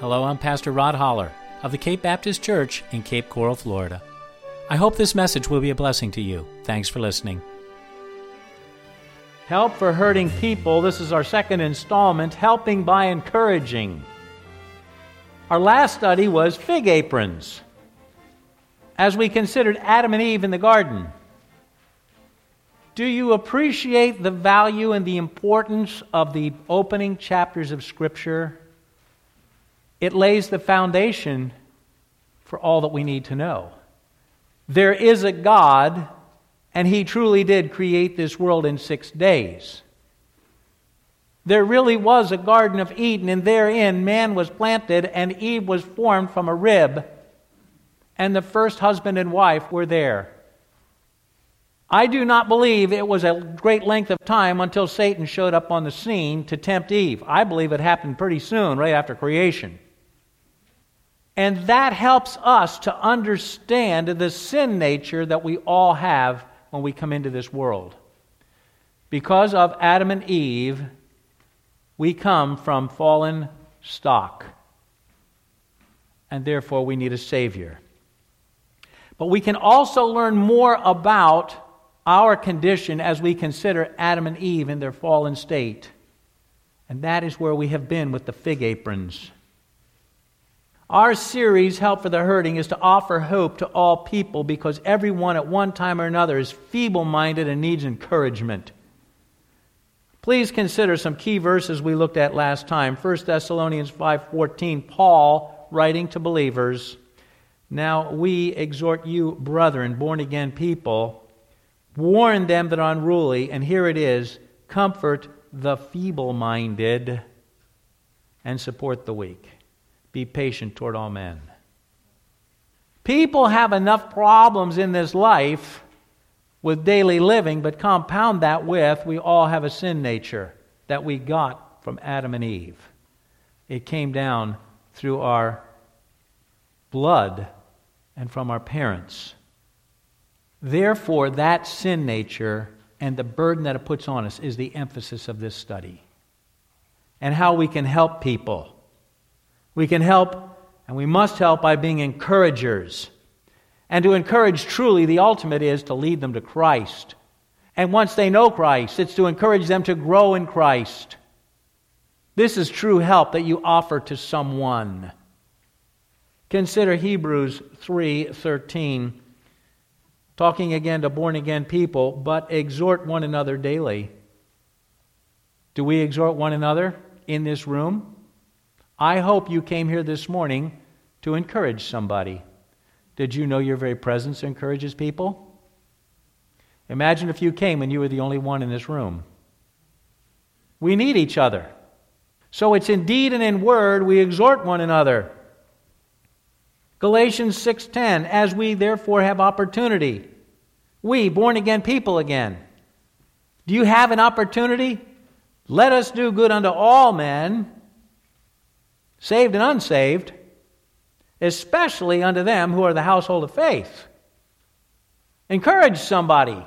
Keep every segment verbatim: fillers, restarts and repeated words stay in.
Hello, I'm Pastor Rod Holler of the Cape Baptist Church in Cape Coral, Florida. I hope this message will be a blessing to you. Thanks for listening. Help for hurting people. This is our second installment, Helping by Encouraging. Our last study was fig aprons, as we considered Adam and Eve in the garden. Do you appreciate the value and the importance of the opening chapters of Scripture? It lays the foundation for all that we need to know. There is a God, and He truly did create this world in six days. There really was a Garden of Eden, and therein man was planted, and Eve was formed from a rib, and the first husband and wife were there. I do not believe it was a great length of time until Satan showed up on the scene to tempt Eve. I believe it happened pretty soon, right after creation. And that helps us to understand the sin nature that we all have when we come into this world. Because of Adam and Eve, we come from fallen stock. And therefore we need a Savior. But we can also learn more about our condition as we consider Adam and Eve in their fallen state. And that is where we have been with the fig aprons. Our series, Help for the Hurting, is to offer hope to all people because everyone at one time or another is feeble-minded and needs encouragement. Please consider some key verses we looked at last time. First Thessalonians five fourteen, Paul writing to believers, "Now we exhort you, brethren, born-again people, warn them that are unruly," and here it is, "comfort the feeble-minded and support the weak. Be patient toward all men." People have enough problems in this life with daily living, but compound that with, we all have a sin nature that we got from Adam and Eve. It came down through our blood and from our parents. Therefore, that sin nature and the burden that it puts on us is the emphasis of this study. And how we can help people. We can help, and we must help by being encouragers. And to encourage truly, the ultimate is to lead them to Christ. And once they know Christ, it's to encourage them to grow in Christ. This is true help that you offer to someone. Consider Hebrews three thirteen, talking again to born-again people, "But exhort one another daily." Do we exhort one another in this room? I hope you came here this morning to encourage somebody. Did you know your very presence encourages people? Imagine if you came and you were the only one in this room. We need each other. So it's in deed and in word we exhort one another. Galatians six ten, "As we therefore have opportunity," we, born-again people again. Do you have an opportunity? "Let us do good unto all men," saved and unsaved, especially unto them who are the household of faith. Encourage somebody.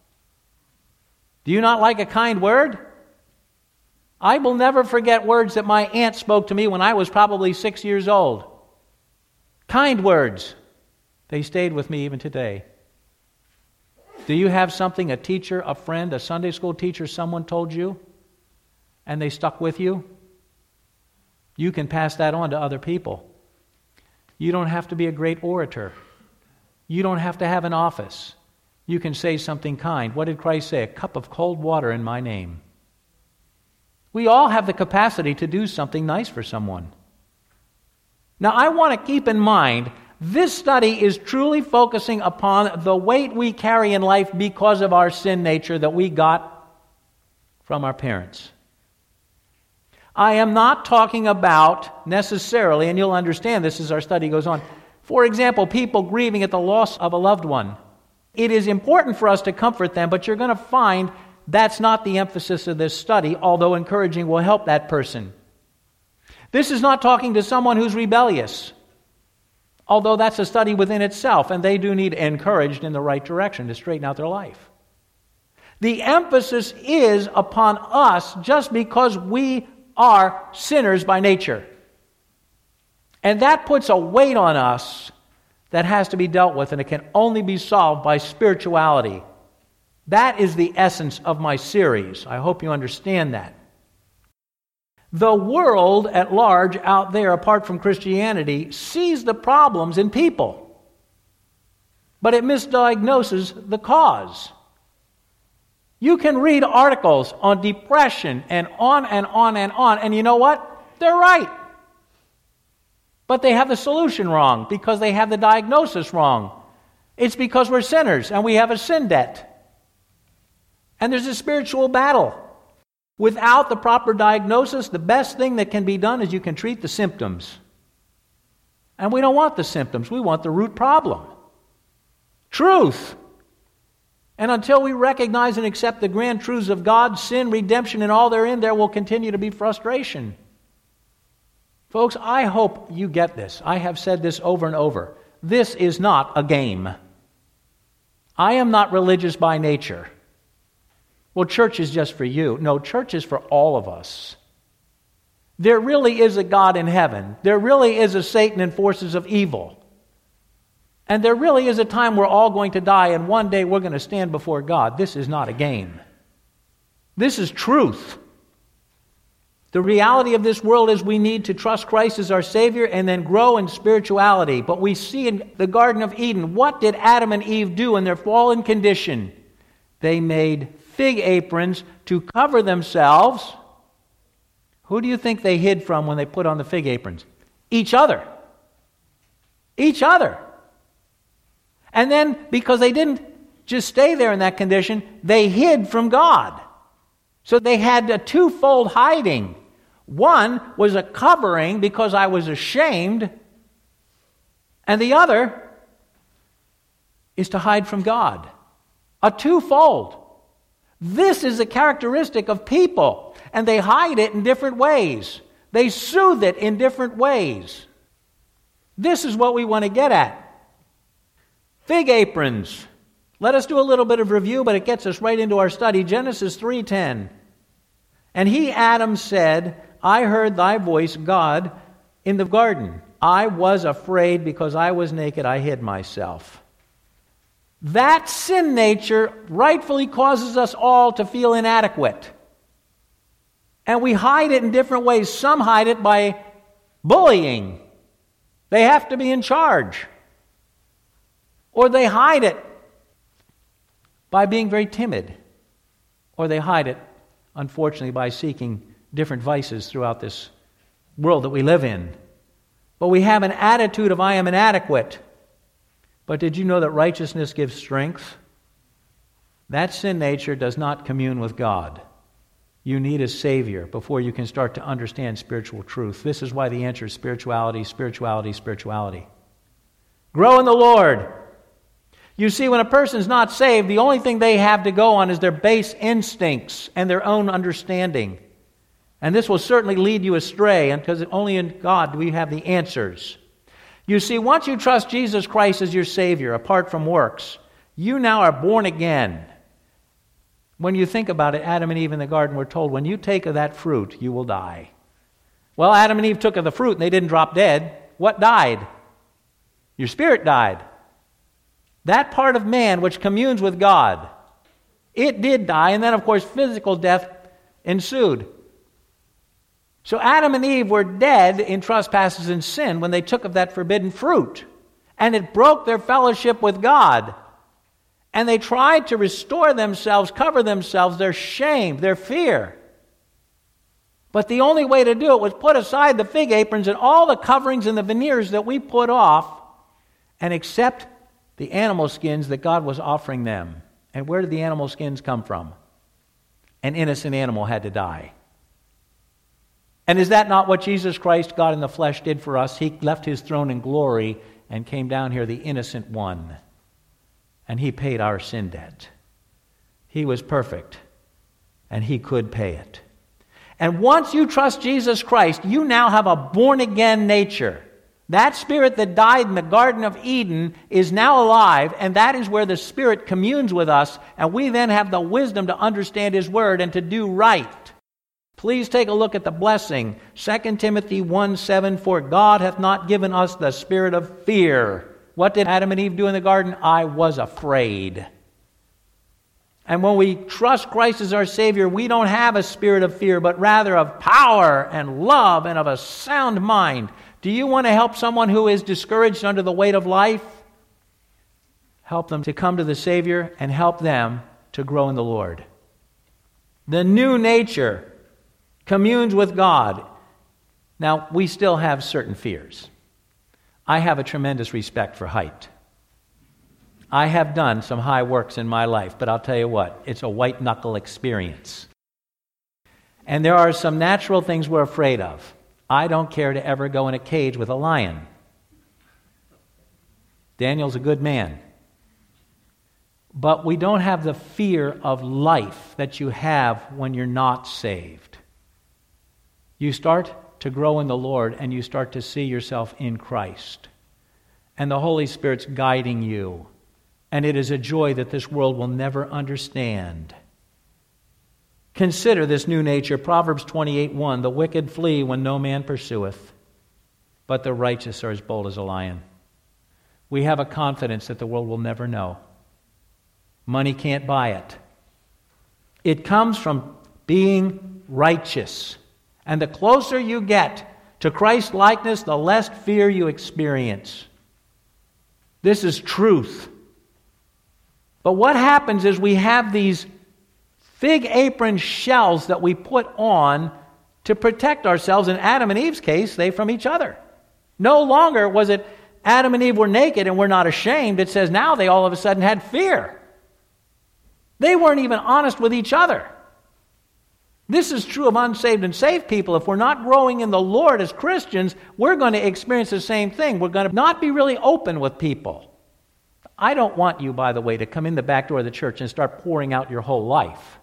Do you not like a kind word? I will never forget words that my aunt spoke to me when I was probably six years old. Kind words. They stayed with me even today. Do you have something a teacher, a friend, a Sunday school teacher, someone told you, and they stuck with you? You can pass that on to other people. You don't have to be a great orator. You don't have to have an office. You can say something kind. What did Christ say? "A cup of cold water in my name." We all have the capacity to do something nice for someone. Now, I want to keep in mind, this study is truly focusing upon the weight we carry in life because of our sin nature that we got from our parents. I am not talking about necessarily, and you'll understand this as our study goes on, for example, people grieving at the loss of a loved one. It is important for us to comfort them, but you're going to find that's not the emphasis of this study, although encouraging will help that person. This is not talking to someone who's rebellious, although that's a study within itself, and they do need encouraged in the right direction to straighten out their life. The emphasis is upon us just because we are sinners by nature. And that puts a weight on us that has to be dealt with, and it can only be solved by spirituality. That is the essence of my series. I hope you understand that. The world at large out there, apart from Christianity, sees the problems in people, but it misdiagnoses the cause. You can read articles on depression and on and on and on, and you know what? They're right. But they have the solution wrong because they have the diagnosis wrong. It's because we're sinners and we have a sin debt. And there's a spiritual battle. Without the proper diagnosis, the best thing that can be done is you can treat the symptoms. And we don't want the symptoms. We want the root problem. Truth. And until we recognize and accept the grand truths of God, sin, redemption, and all therein, there will continue to be frustration. Folks, I hope you get this. I have said this over and over. This is not a game. I am not religious by nature. Well, church is just for you. No, church is for all of us. There really is a God in heaven. There really is a Satan and forces of evil. And there really is a time we're all going to die, and one day we're going to stand before God. This is not a game. This is truth. The reality of this world is we need to trust Christ as our Savior and then grow in spirituality. But we see in the Garden of Eden, what did Adam and Eve do in their fallen condition? They made fig aprons to cover themselves. Who do you think they hid from when they put on the fig aprons? Each other. Each other. And then, because they didn't just stay there in that condition, they hid from God. So they had a twofold hiding. One was a covering because I was ashamed, and the other is to hide from God. A twofold. This is a characteristic of people, and they hide it in different ways. They soothe it in different ways. This is what we want to get at. Fig aprons. Let us do a little bit of review, but it gets us right into our study. Genesis three ten. And he, Adam, said, I heard thy voice, God, in the garden. I was afraid because I was naked, I hid myself. That sin nature rightfully causes us all to feel inadequate. And we hide it in different ways. Some hide it by bullying. They have to be in charge. Or they hide it by being very timid. Or they hide it, unfortunately, by seeking different vices throughout this world that we live in. But we have an attitude of I am inadequate. But did you know that righteousness gives strength? That sin nature does not commune with God. You need a Savior before you can start to understand spiritual truth. This is why the answer is spirituality, spirituality, spirituality. Grow in the Lord. You see, when a person's not saved, the only thing they have to go on is their base instincts and their own understanding. And this will certainly lead you astray, because only in God do we have the answers. You see, once you trust Jesus Christ as your Savior, apart from works, you now are born again. When you think about it, Adam and Eve in the garden were told, when you take of that fruit, you will die. Well, Adam and Eve took of the fruit and they didn't drop dead. What died? Your spirit died. That part of man which communes with God, it did die, and then, of course, physical death ensued. So Adam and Eve were dead in trespasses and sin when they took of that forbidden fruit, and it broke their fellowship with God. And they tried to restore themselves, cover themselves, their shame, their fear. But the only way to do it was put aside the fig aprons and all the coverings and the veneers that we put off and accept the animal skins that God was offering them. And where did the animal skins come from? An innocent animal had to die. And is that not what Jesus Christ, God in the flesh, did for us? He left his throne in glory and came down here, the innocent one. And he paid our sin debt. He was perfect, and he could pay it. And once you trust Jesus Christ, you now have a born-again nature. That spirit that died in the Garden of Eden is now alive, and that is where the Spirit communes with us, and we then have the wisdom to understand his word and to do right. Please take a look at the blessing. Second Timothy one seven, for God hath not given us the spirit of fear. What did Adam and Eve do in the garden? I was afraid. And when we trust Christ as our Savior, we don't have a spirit of fear, but rather of power and love and of a sound mind. Do you want to help someone who is discouraged under the weight of life? Help them to come to the Savior and help them to grow in the Lord. The new nature communes with God. Now, we still have certain fears. I have a tremendous respect for height. I have done some high works in my life, but I'll tell you what, it's a white-knuckle experience. And there are some natural things we're afraid of. I don't care to ever go in a cage with a lion. Daniel's a good man. But we don't have the fear of life that you have when you're not saved. You start to grow in the Lord and you start to see yourself in Christ. And the Holy Spirit's guiding you. And it is a joy that this world will never understand. Consider this new nature. Proverbs twenty-eight one, the wicked flee when no man pursueth, but the righteous are as bold as a lion. We have a confidence that the world will never know. Money can't buy it. It comes from being righteous. And the closer you get to Christ's likeness, the less fear you experience. This is truth. But what happens is we have these fig apron shells that we put on to protect ourselves. In Adam and Eve's case, they from each other. No longer was it Adam and Eve were naked and were not ashamed. It says now they all of a sudden had fear. They weren't even honest with each other. This is true of unsaved and saved people. If we're not growing in the Lord as Christians, we're going to experience the same thing. We're going to not be really open with people. I don't want you, by the way, to come in the back door of the church and start pouring out your whole life.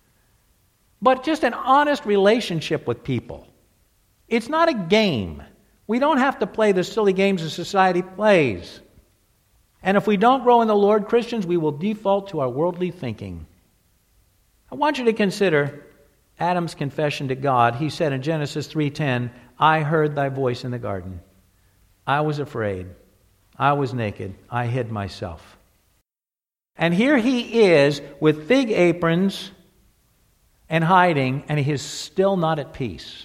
But just an honest relationship with people. It's not a game. We don't have to play the silly games that society plays. And if we don't grow in the Lord, Christians, we will default to our worldly thinking. I want you to consider Adam's confession to God. He said in Genesis three ten, I heard thy voice in the garden. I was afraid. I was naked. I hid myself. And here he is with fig aprons and hiding, and he is still not at peace.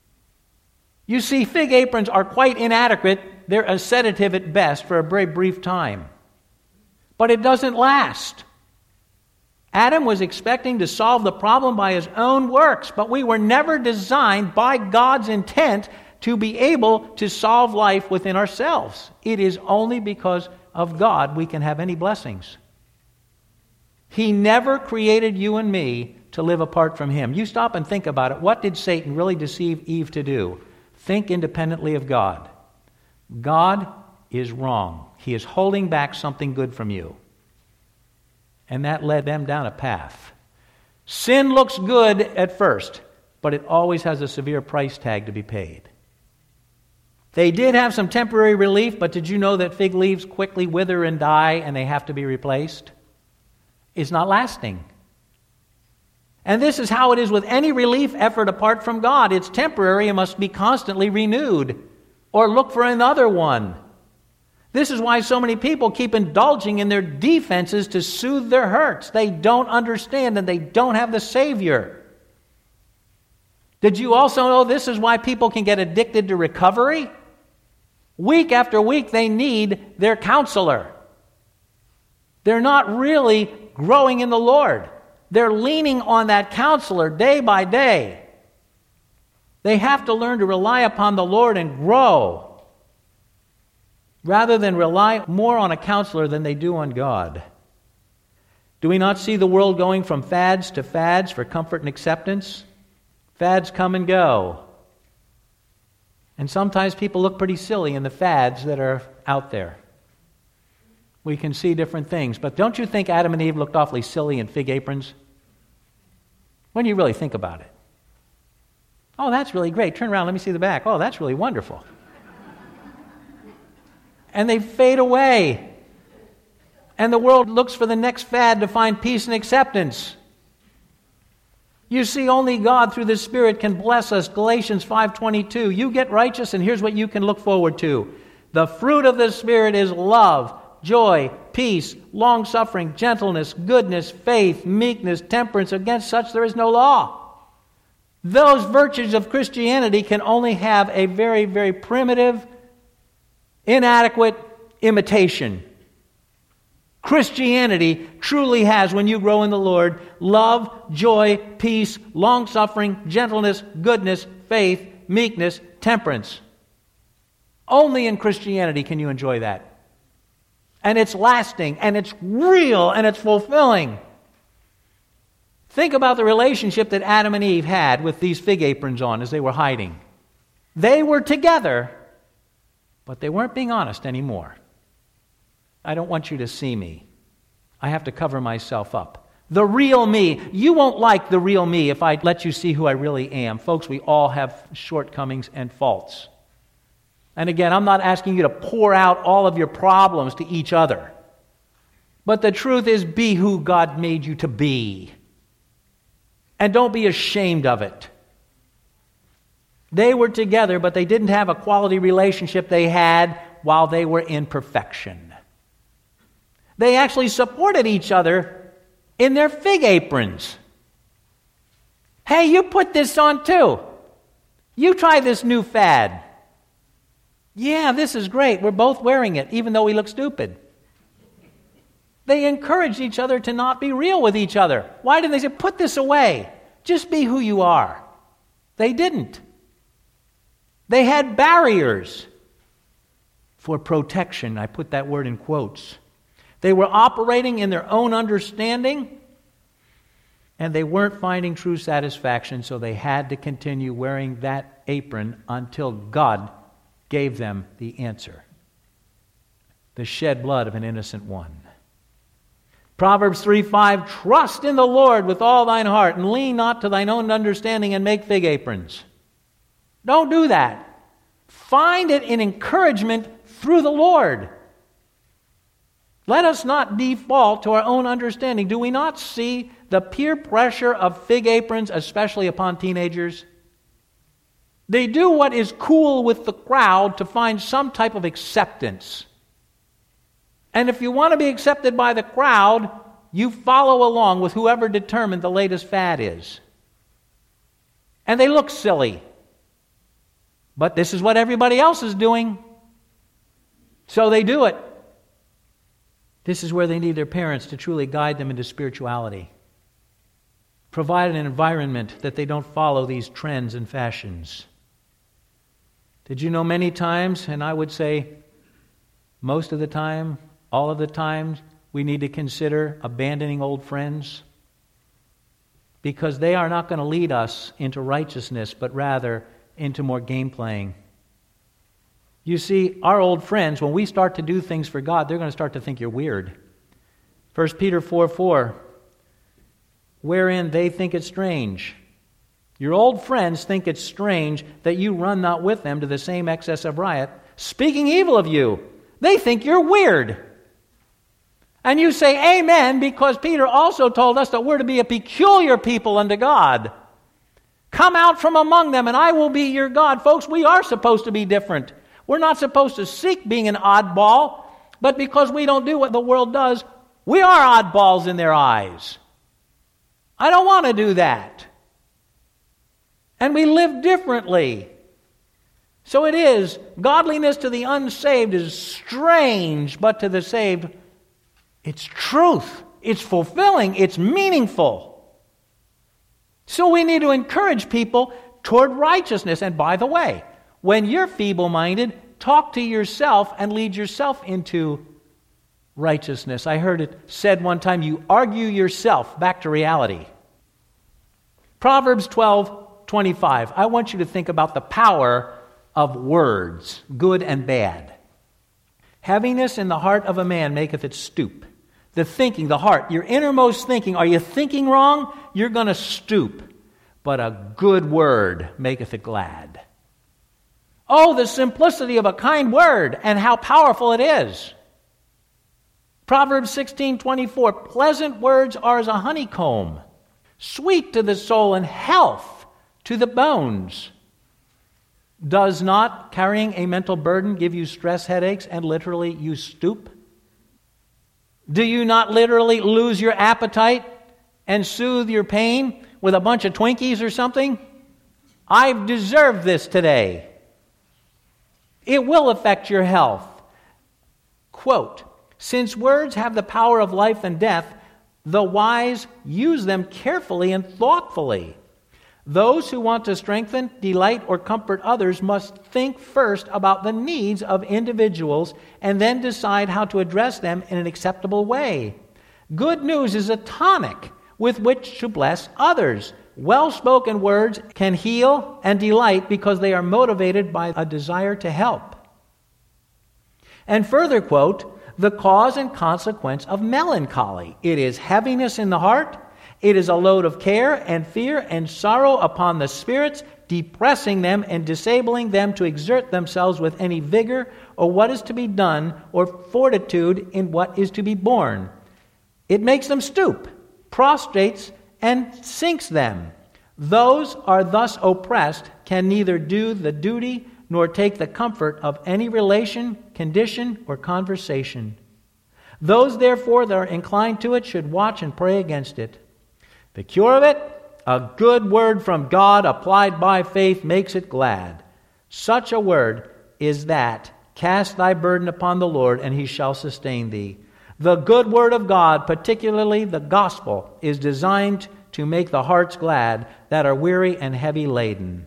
You see, fig aprons are quite inadequate. They're a sedative at best for a very brief time. But it doesn't last. Adam was expecting to solve the problem by his own works, but we were never designed by God's intent to be able to solve life within ourselves. It is only because of God we can have any blessings. He never created you and me to live apart from Him. You stop and think about it. What did Satan really deceive Eve to do? Think independently of God. God is wrong. He is holding back something good from you. And that led them down a path. Sin looks good at first, but it always has a severe price tag to be paid. They did have some temporary relief, but did you know that fig leaves quickly wither and die and they have to be replaced? It's not lasting. And this is how it is with any relief effort apart from God. It's temporary and must be constantly renewed, or look for another one. This is why so many people keep indulging in their defenses to soothe their hurts. They don't understand and they don't have the Savior. Did you also know this is why people can get addicted to recovery? Week after week they need their counselor. They're not really growing in the Lord. They're leaning on that counselor day by day. They have to learn to rely upon the Lord and grow, rather than rely more on a counselor than they do on God. Do we not see the world going from fads to fads for comfort and acceptance? Fads come and go. And sometimes people look pretty silly in the fads that are out there. We can see different things. But don't you think Adam and Eve looked awfully silly in fig aprons? When you really think about it. Oh, that's really great. Turn around, let me see the back. Oh, that's really wonderful. And they fade away. And the world looks for the next fad to find peace and acceptance. You see, only God through the Spirit can bless us. Galatians five twenty-two. You get righteous, and here's what you can look forward to. The fruit of the Spirit is love, joy, peace, long-suffering, gentleness, goodness, faith, meekness, temperance. Against such there is no law. Those virtues of Christianity can only have a very, very primitive, inadequate imitation. Christianity truly has, when you grow in the Lord, love, joy, peace, long-suffering, gentleness, goodness, faith, meekness, temperance. Only in Christianity can you enjoy that. And it's lasting, and it's real, and it's fulfilling. Think about the relationship that Adam and Eve had with these fig aprons on as they were hiding. They were together, but they weren't being honest anymore. I don't want you to see me. I have to cover myself up. The real me. You won't like the real me if I let you see who I really am. Folks, we all have shortcomings and faults. And again, I'm not asking you to pour out all of your problems to each other. But the truth is, be who God made you to be. And don't be ashamed of it. They were together, but they didn't have a quality relationship they had while they were in perfection. They actually supported each other in their fig aprons. Hey, you put this on too. You try this new fad. Yeah, this is great. We're both wearing it, even though we look stupid. They encouraged each other to not be real with each other. Why didn't they say, put this away? Just be who you are. They didn't. They had barriers for protection. I put that word in quotes. They were operating in their own understanding, and they weren't finding true satisfaction, so they had to continue wearing that apron until God gave them the answer. The shed blood of an innocent one. Proverbs three five, trust in the Lord with all thine heart, and lean not to thine own understanding, and make fig aprons. Don't do that. Find it in encouragement through the Lord. Let us not default to our own understanding. Do we not see the peer pressure of fig aprons, especially upon teenagers? They do what is cool with the crowd to find some type of acceptance. And if you want to be accepted by the crowd, you follow along with whoever determined the latest fad is. And they look silly. But this is what everybody else is doing. So they do it. This is where they need their parents to truly guide them into spirituality. Provide an environment that they don't follow these trends and fashions. Did you know many times, and I would say most of the time, all of the times, we need to consider abandoning old friends? Because they are not going to lead us into righteousness, but rather into more game playing. You see, our old friends, when we start to do things for God, they're going to start to think you're weird. First Peter four four, wherein they think it strange. Your old friends think it's strange that you run not with them to the same excess of riot, speaking evil of you. They think you're weird. And you say amen, because Peter also told us that we're to be a peculiar people unto God. Come out from among them, and I will be your God. Folks, we are supposed to be different. We're not supposed to seek being an oddball, but because we don't do what the world does, we are oddballs in their eyes. I don't want to do that. And we live differently. So it is, godliness to the unsaved is strange, but to the saved, it's truth. It's fulfilling. It's meaningful. So we need to encourage people toward righteousness. And by the way, when you're feeble-minded, talk to yourself and lead yourself into righteousness. I heard it said one time, you argue yourself back to reality. Proverbs twelve twenty-five. I want you to think about the power of words, good and bad. Heaviness in the heart of a man maketh it stoop. The thinking, the heart, your innermost thinking, are you thinking wrong? You're going to stoop. But a good word maketh it glad. Oh, the simplicity of a kind word and how powerful it is. Proverbs sixteen twenty-four, pleasant words are as a honeycomb, sweet to the soul and health to the bones. Does not carrying a mental burden give you stress headaches and literally you stoop? Do you not literally lose your appetite and soothe your pain with a bunch of Twinkies or something? I've deserved this today. It will affect your health. Quote, since words have the power of life and death, the wise use them carefully and thoughtfully. Those who want to strengthen, delight, or comfort others must think first about the needs of individuals and then decide how to address them in an acceptable way. Good news is a tonic with which to bless others. Well-spoken words can heal and delight because they are motivated by a desire to help. And further quote, the cause and consequence of melancholy. It is heaviness in the heart. It is a load of care and fear and sorrow upon the spirits, depressing them and disabling them to exert themselves with any vigor or what is to be done or fortitude in what is to be borne. It makes them stoop, prostrates, and sinks them. Those are thus oppressed can neither do the duty nor take the comfort of any relation, condition, or conversation. Those, therefore, that are inclined to it should watch and pray against it. The cure of it, a good word from God applied by faith makes it glad. Such a word is that, cast thy burden upon the Lord, and he shall sustain thee. The good word of God, particularly the gospel, is designed to make the hearts glad that are weary and heavy laden.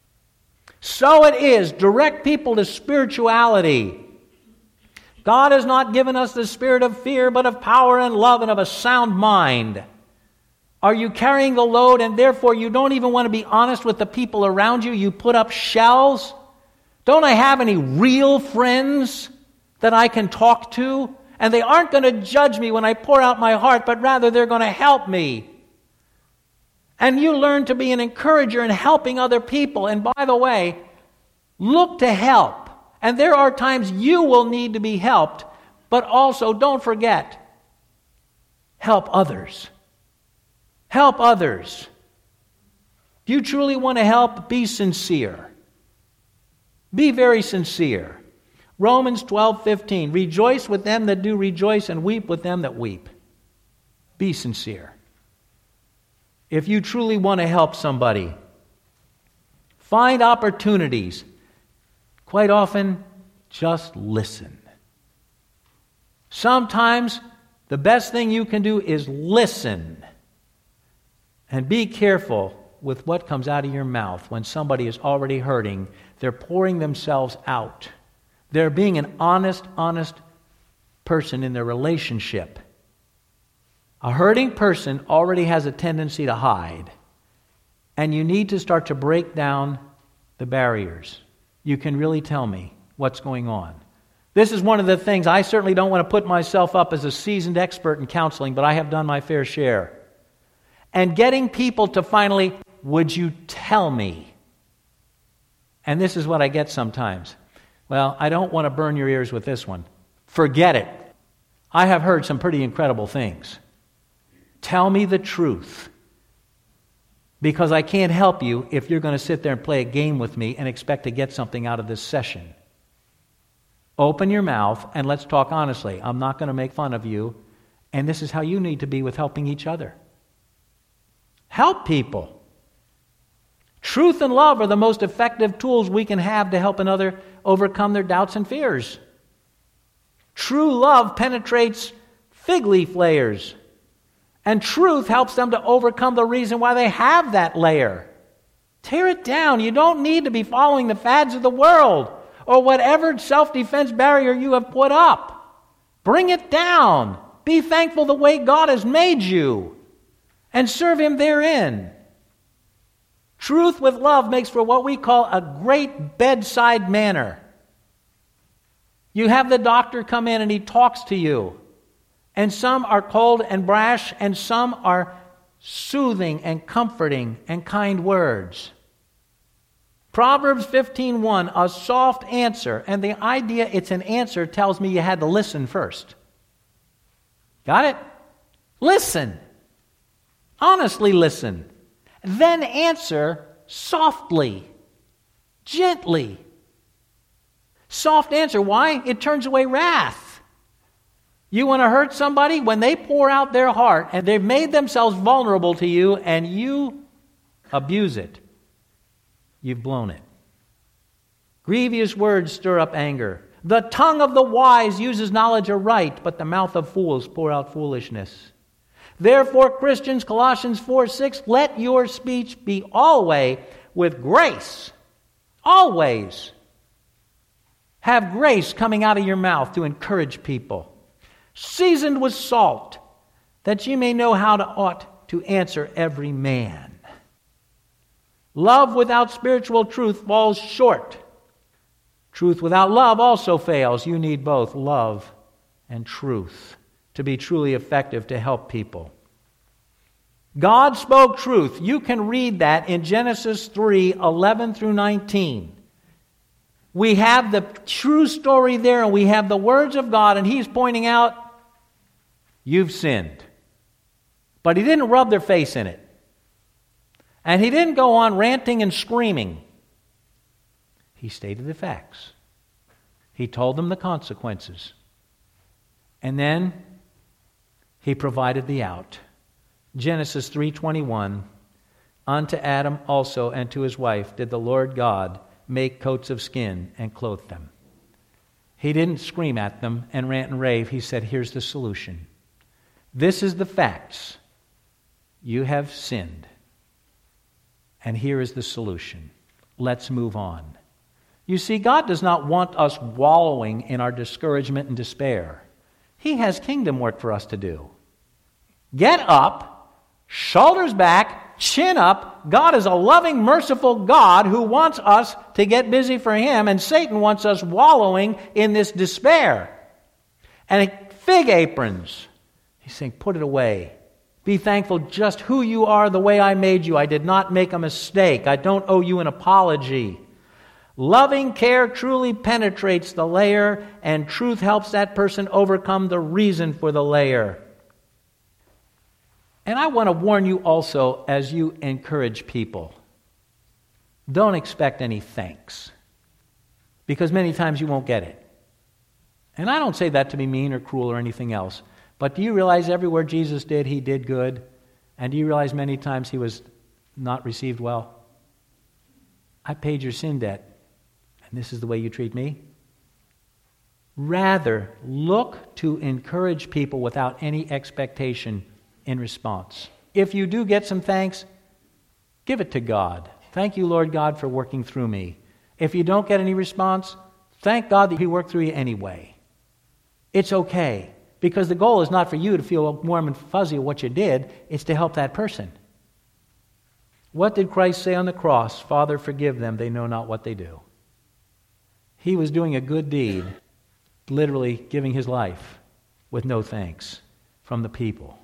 So it is. Direct people to spirituality. God has not given us the spirit of fear, but of power and love and of a sound mind. Are you carrying the load and therefore you don't even want to be honest with the people around you? You put up shells? Don't I have any real friends that I can talk to? And they aren't going to judge me when I pour out my heart, but rather they're going to help me. And you learn to be an encourager in helping other people. And by the way, look to help. And there are times you will need to be helped, but also don't forget, help others. Help others. If you truly want to help, be sincere. Be very sincere. Romans twelve fifteen, rejoice with them that do rejoice and weep with them that weep. Be sincere. If you truly want to help somebody, find opportunities. Quite often, just listen. Sometimes, the best thing you can do is listen. And be careful with what comes out of your mouth when somebody is already hurting. They're pouring themselves out. They're being an honest, honest person in their relationship. A hurting person already has a tendency to hide. And you need to start to break down the barriers. You can really tell me what's going on. This is one of the things, I certainly don't want to put myself up as a seasoned expert in counseling, but I have done my fair share. And getting people to finally, would you tell me? And this is what I get sometimes. Well, I don't want to burn your ears with this one. Forget it. I have heard some pretty incredible things. Tell me the truth. Because I can't help you if you're going to sit there and play a game with me and expect to get something out of this session. Open your mouth and let's talk honestly. I'm not going to make fun of you. And this is how you need to be with helping each other. Help people. Truth and love are the most effective tools we can have to help another overcome their doubts and fears. True love penetrates fig leaf layers. And truth helps them to overcome the reason why they have that layer. Tear it down. You don't need to be following the fads of the world or whatever self-defense barrier you have put up. Bring it down. Be thankful the way God has made you and serve Him therein. Truth with love makes for what we call a great bedside manner. You have the doctor come in and he talks to you. And some are cold and brash, and some are soothing and comforting and kind words. Proverbs fifteen one, a soft answer, and the idea it's an answer tells me you had to listen first. Got it? Listen. Honestly listen. Then answer softly, gently. Soft answer. Why? It turns away wrath. You want to hurt somebody? When they pour out their heart and they've made themselves vulnerable to you and you abuse it, you've blown it. Grievous words stir up anger. The tongue of the wise uses knowledge aright, but the mouth of fools pour out foolishness. Therefore, Christians, Colossians four six, let your speech be always with grace. Always. Have grace coming out of your mouth to encourage people. Seasoned with salt, that ye may know how to ought to answer every man. Love without spiritual truth falls short. Truth without love also fails. You need both love and truth to be truly effective to help people. God spoke truth. You can read that in Genesis three eleven through nineteen. We have the true story there, and we have the words of God, and He's pointing out, you've sinned. But He didn't rub their face in it. And He didn't go on ranting and screaming. He stated the facts. He told them the consequences. And then He provided the out. Genesis three twenty-one, unto Adam also and to his wife did the Lord God make coats of skin and clothe them. He didn't scream at them and rant and rave. He said, here's the solution. This is the facts. You have sinned. And here is the solution. Let's move on. You see, God does not want us wallowing in our discouragement and despair. He has kingdom work for us to do. Get up, shoulders back, chin up. God is a loving, merciful God who wants us to get busy for Him, and Satan wants us wallowing in this despair. And fig aprons. He's saying, put it away. Be thankful just who you are, the way I made you. I did not make a mistake. I don't owe you an apology. Loving care truly penetrates the layer, and truth helps that person overcome the reason for the layer. And I want to warn you also as you encourage people, don't expect any thanks, because many times you won't get it. And I don't say that to be mean or cruel or anything else, but do you realize everywhere Jesus did, He did good? And do you realize many times He was not received well? I paid your sin debt. And this is the way you treat me? Rather, look to encourage people without any expectation in response. If you do get some thanks, give it to God. Thank you, Lord God, for working through me. If you don't get any response, thank God that He worked through you anyway. It's okay, because the goal is not for you to feel warm and fuzzy of what you did. It's to help that person. What did Christ say on the cross? Father, forgive them. They know not what they do. He was doing a good deed, literally giving His life with no thanks from the people.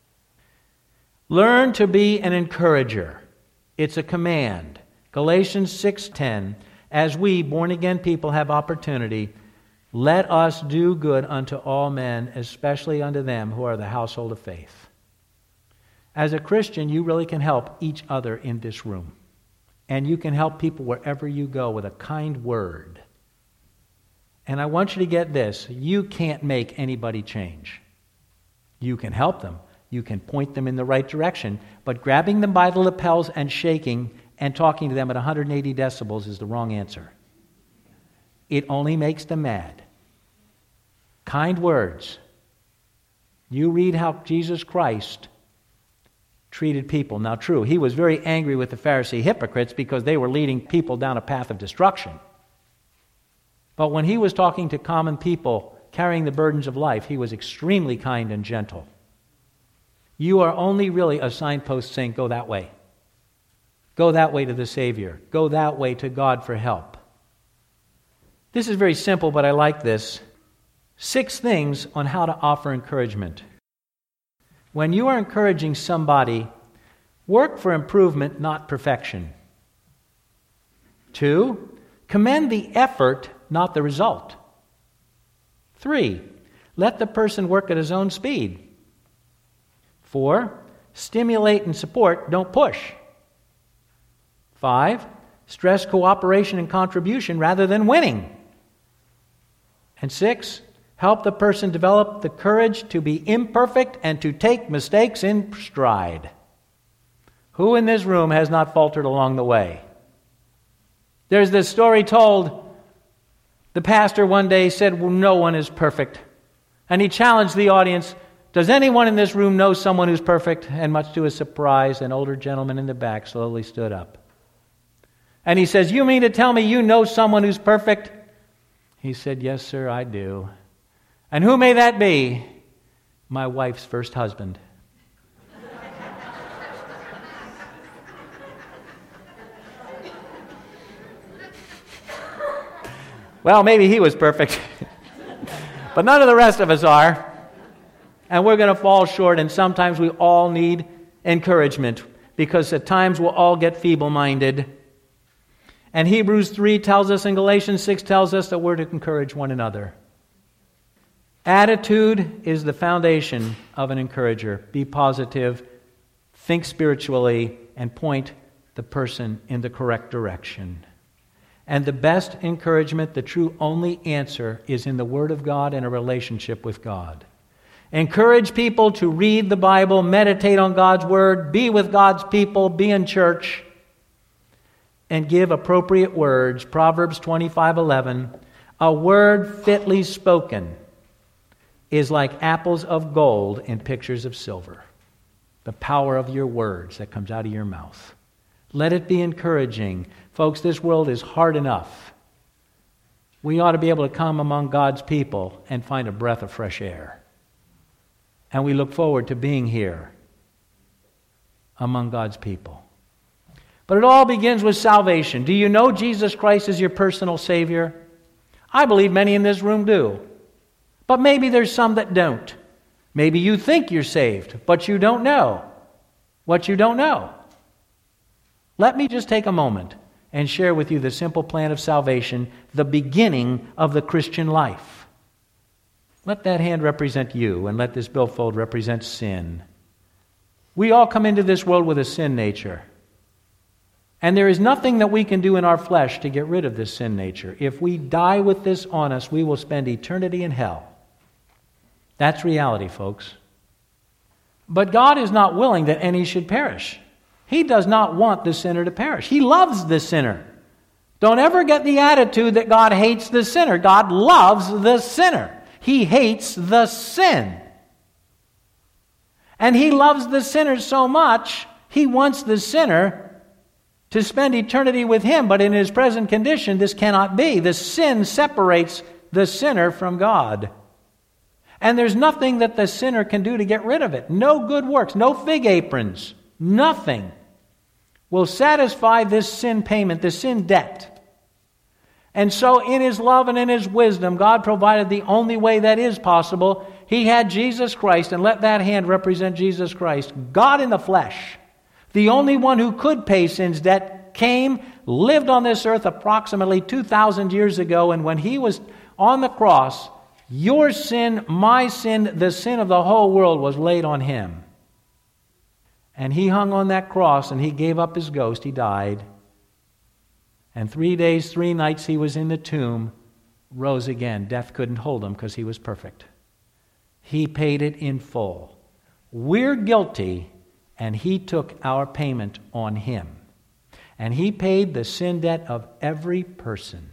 Learn to be an encourager. It's a command. Galatians six ten, as we, born-again people, have opportunity, let us do good unto all men, especially unto them who are the household of faith. As a Christian, you really can help each other in this room. And you can help people wherever you go with a kind word. And I want you to get this. You can't make anybody change. You can help them. You can point them in the right direction. But grabbing them by the lapels and shaking and talking to them at one hundred eighty decibels is the wrong answer. It only makes them mad. Kind words. You read how Jesus Christ treated people. Now, true, He was very angry with the Pharisee hypocrites because they were leading people down a path of destruction. But when He was talking to common people carrying the burdens of life, He was extremely kind and gentle. You are only really a signpost saying, go that way. Go that way to the Savior. Go that way to God for help. This is very simple, but I like this. Six things on how to offer encouragement. When you are encouraging somebody, work for improvement, not perfection. Two, commend the effort, not the result. Three, let the person work at his own speed. Four, Stimulate and support, don't push. Five, stress cooperation and contribution rather than winning. And six, help the person develop the courage to be imperfect and to take mistakes in stride. Who in this room has not faltered along the way? There's this story told. The pastor one day said, well, no one is perfect. And he challenged the audience, does anyone in this room know someone who's perfect? And much to his surprise, an older gentleman in the back slowly stood up. And he says, you mean to tell me you know someone who's perfect? He said, yes, sir, I do. And who may that be? My wife's first husband. Well, maybe he was perfect. But none of the rest of us are. And we're going to fall short, and sometimes we all need encouragement, because at times we'll all get feeble-minded. And Hebrews three tells us, and Galatians six tells us that we're to encourage one another. Attitude is the foundation of an encourager. Be positive, think spiritually, and point the person in the correct direction. And the best encouragement, the true only answer, is in the Word of God and a relationship with God. Encourage people to read the Bible, meditate on God's Word, be with God's people, be in church, and give appropriate words. Proverbs twenty-five eleven, a word fitly spoken is like apples of gold in pictures of silver. The power of your words that comes out of your mouth. Let it be encouraging. Folks, this world is hard enough. We ought to be able to come among God's people and find a breath of fresh air. And we look forward to being here among God's people. But it all begins with salvation. Do you know Jesus Christ is your personal Savior? I believe many in this room do. But maybe there's some that don't. Maybe you think you're saved, but you don't know what you don't know. Let me just take a moment and share with you the simple plan of salvation, the beginning of the Christian life. Let that hand represent you, and let this billfold represent sin. We all come into this world with a sin nature. And there is nothing that we can do in our flesh to get rid of this sin nature. If we die with this on us, we will spend eternity in hell. That's reality, folks. But God is not willing that any should perish. He does not want the sinner to perish. He loves the sinner. Don't ever get the attitude that God hates the sinner. God loves the sinner. He hates the sin. And He loves the sinner so much, He wants the sinner to spend eternity with Him. But in his present condition, this cannot be. The sin separates the sinner from God. And there's nothing that the sinner can do to get rid of it. No good works, no fig aprons, nothing will satisfy this sin payment, this sin debt. And so in His love and in His wisdom, God provided the only way that is possible. He had Jesus Christ, and let that hand represent Jesus Christ, God in the flesh. The only one who could pay sin's debt came, lived on this earth approximately two thousand years ago, and when He was on the cross, your sin, my sin, the sin of the whole world was laid on Him. And He hung on that cross, and He gave up His ghost. He died. And three days, three nights He was in the tomb, rose again. Death couldn't hold Him because He was perfect. He paid it in full. We're guilty, and He took our payment on Him. And He paid the sin debt of every person.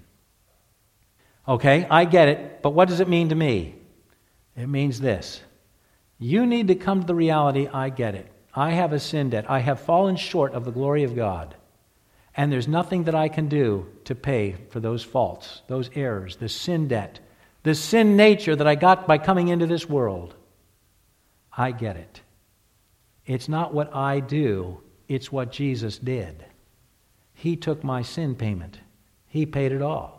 Okay, I get it, but what does it mean to me? It means this. You need to come to the reality, I get it. I have a sin debt. I have fallen short of the glory of God. And there's nothing that I can do to pay for those faults, those errors, the sin debt, the sin nature that I got by coming into this world. I get it. It's not what I do, it's what Jesus did. He took my sin payment. He paid it all.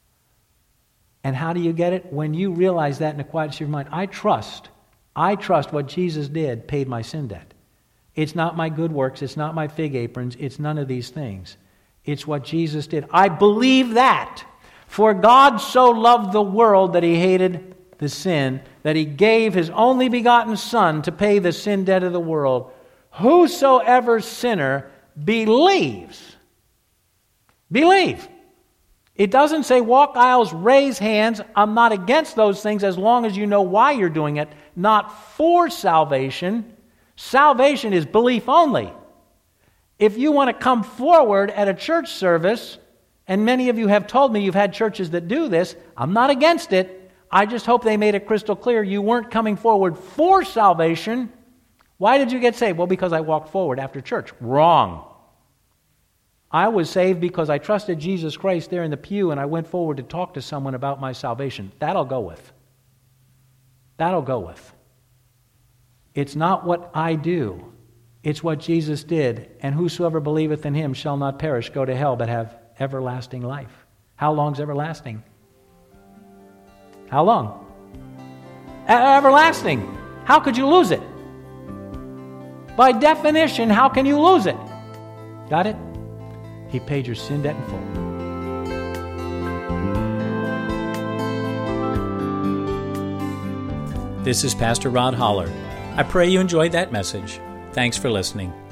And how do you get it? When you realize that in the quietness of your mind, I trust, I trust what Jesus did paid my sin debt. It's not my good works, it's not my fig aprons, it's none of these things. It's what Jesus did. I believe that. For God so loved the world that He hated the sin, that He gave His only begotten Son to pay the sin debt of the world. whosoever sinner believes. Believe. It doesn't say walk aisles, raise hands. I'm not against those things as long as you know why you're doing it, not for salvation. Salvation is belief only. If you want to come forward at a church service, and many of you have told me you've had churches that do this, I'm not against it. I just hope they made it crystal clear you weren't coming forward for salvation. Why did you get saved? Well, because I walked forward after church. Wrong. I was saved because I trusted Jesus Christ there in the pew and I went forward to talk to someone about my salvation. That'll go with. That'll go with. It's not what I do. It's what Jesus did. And whosoever believeth in him shall not perish, go to hell, but have everlasting life. How long's everlasting? How long? E- everlasting. How could you lose it? By definition, how can you lose it? Got it? He paid your sin debt in full. This is Pastor Rod Holler. I pray you enjoyed that message. Thanks for listening.